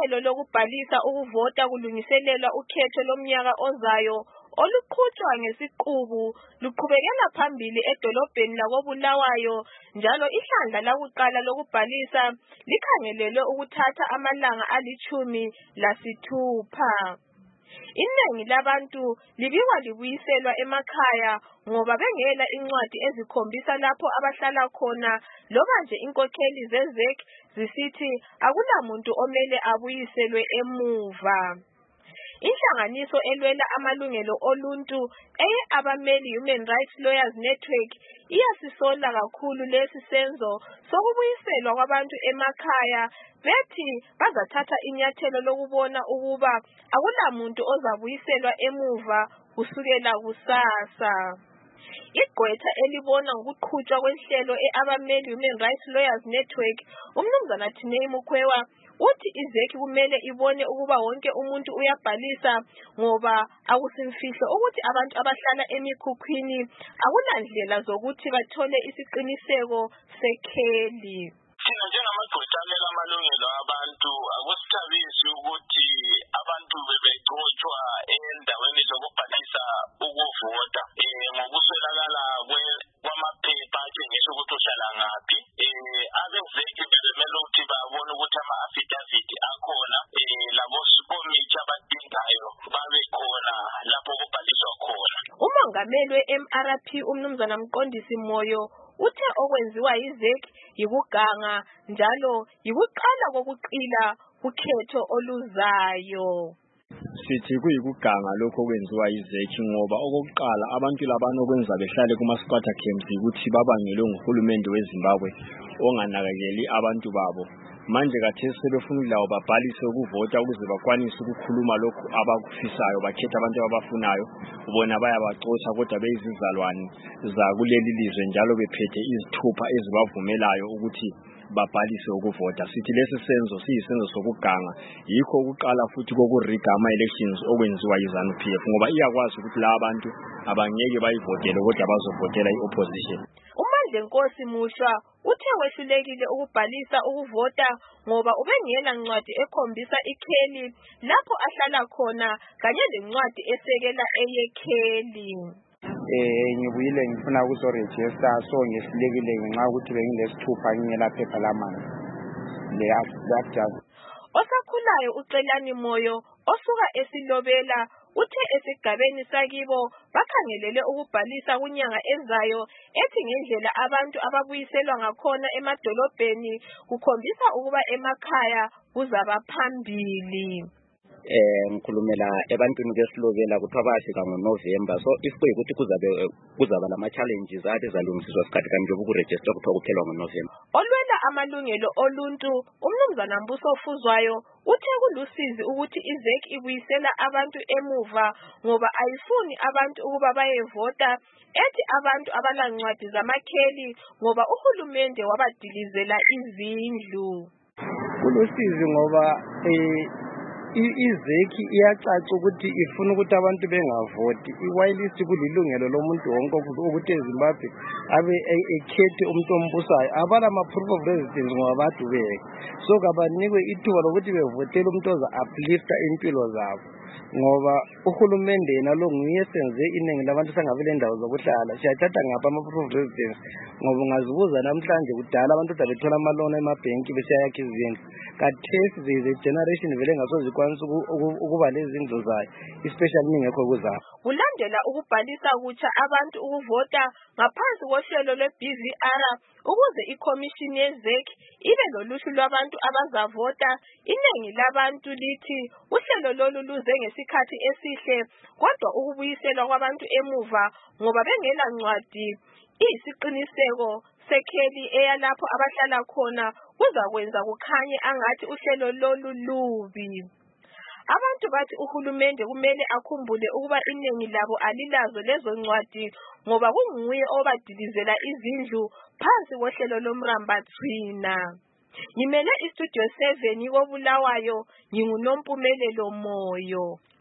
Uhlelo lokubhalisa ukuvota kulungiselelwa ukhetho lomnyaka ozayo oluqhutshwa ngesiqubu luqhubekela phambili edolobheni lakoBulawayo njalo ihlandla lakuqala lokubhalisa likhangelelwe ukuthatha amalanga ali-16. Iningi labantu libikwa libuyiselwa emakhaya ngoba bengela incwadi ezikhombisa lapho abahlala khona loba nje inkokheli zezek zisithi akulamuntu omele abuyiselwe emuva. Inhlanganiso elwela amalungelo oluntu eye-Abameli Human Rights Lawyers Network iyasisola kakhulu lesi senzo sokubuyiselwa kwabantu emakhaya bethi bazathatha inyathelo lokubona ukuba akulamuntu ozabuyiselwa emuva kusukela kusasa. Igqwetha elibona ngokuqhutshwa kwenhlelo e-Abameli Human Rights Lawyers Network, uMnumzana Tinei Mukhwewa, uthi izeki kumele ibone ukuba wonke umuntu uyabhalisa ngoba akusimfihlo ukuthi abantu abahlala emikhukhwini akulandlela zokuthi bathole isiqiniseko sekheli. Thina njengamagqwetha amela amalungelo abantu akusithabisi ukuthi abantu bebegcotshwa endaweni zokubhalisa ukuvota ngokuswelakala kwamaphepha atshengisa ukuthi uhlala ngaphi. Abezeki bezemele ukuthi babone ukuthi ama-affidavit akhona labosikomithi abadingayo babe khona lapho kubhaliswa khona. Umongameli we-MRP uMnumzana Mqondisi Moyo uthe okwenziwa yizeki yikuganga njalo yikuqala kokuqila kukhetho oluzayo. Sithi kuyikuganga lokho okwenziwa yizeki ngoba okokuqala abantu labana okwenza behlale kuma-squatter camps ukuthi babangelwe nguhulumende weZimbabwe onganakekeli abantu babo. Manje kathesi sebefuna ukulawo babhalise ukuvota ukuze bakwanise ukukhuluma lokhu abakufisayo bakhetha abantu ababafunayo bona bayabacotha kodwa beyizizalwane zakuleli lizwe njalo bephethe izithupha ezibavumelayo ukuthi babhalise ukuvota. Sithi lesi senzo siyisenzo sokuganga yikho ukuqala futhi kokuriga ama-elections okwenziwa yiZANU-PF ngoba iyakwazi ukuthi la abantu abangeke bayivotele kodwa bazovotela i-opposition. uMandlenkosi Mushwa uthe wehlulekile ukubhalisa ukuvota ngoba ubengela ncwadi ekhombisa ikheli lapho ahlala khona kanye lencwadi esekela eyekheli. Ngibuyile ngifuna ukuzoregister so ngehlulekile ngenxa ukuthi bengilesithupha ngingela phepha lamanzi le affidavit. Osakhulayo uCelani Moyo osuka eSilobela uthe esigabeni sakibo bakhangelele ukubhalisa kunyanga ezayo ethi ngendlela abantu ababuyiselwa ngakhona emadolobheni kukhombisa ukuba emakhaya kuzaba phambili. Ngikhulumela ebantwini beSilobela kuthiwa bayafika ngoNovember, so if kuyikuthi kuzaba lama-challenges ade zalungisiswa sikhathi kanti njengoba ukuregister kuthiwa kuphelwa ngoNovember. Olwela amalungelo oluntu uMnumzana Mbuso Fuzwayo uthe kulusizi ukuthi izeki ibuyisela abantu emuva ngoba ayifuni abantu ukuba bayevota ethi abantu abalancwadi zamakheli ngoba uhulumende wabadilizela izindlu. Kulusizi ngoba izeki iyacaca ukuthi ifuna ukuthi abantu bengavoti whilst kulilungelo lomuntu wonke ukuthi eZimbabwe abe ekhethe umuntu ombusayo abala ama-proof of residence ngoba badubeka so kabanikwe ithuba lokuthi bevotele umuntu oza uplifta impilo zabo ngoba uhulumende yena lo nguye senze iningi labantu sangabe lendawo zokuhlala siyathatha ngapha ama-proof of residence ngoba ungazibuza namhlanje kudala abantu bethola amalona emabhenki besiyayakha izindlu kathesi there is a generation vele engasozikwanisa ukuba lezindlu zayo especially ningekho kuzayo. Kulandela ukubhalisa kutsha abantu ukuvota ngaphansi kohlelo lwe-BVR ukuze ikhomishini yezeki ibe loluhlu lwabantu abazavota, iningi labantu lithi uhlelo lolu luze ngesikhathi esihle kodwa ukubuyiselwa kwabantu emuva ngoba bengela ncwadi iyisiqiniseko sekheli eyalapho abahlala khona kuzakwenza kukhanye angathi uhlelo lolu lubi. Abantu bathi uhulumende kumele akhumbule ukuba iningi labo alilazo lezo ncwadi ngoba kunguye obadilizela izindlu phansi kohlelo lomrambathwina. Ngimele iStudio 7 koBulawayo, nginguNompumelelo Moyo.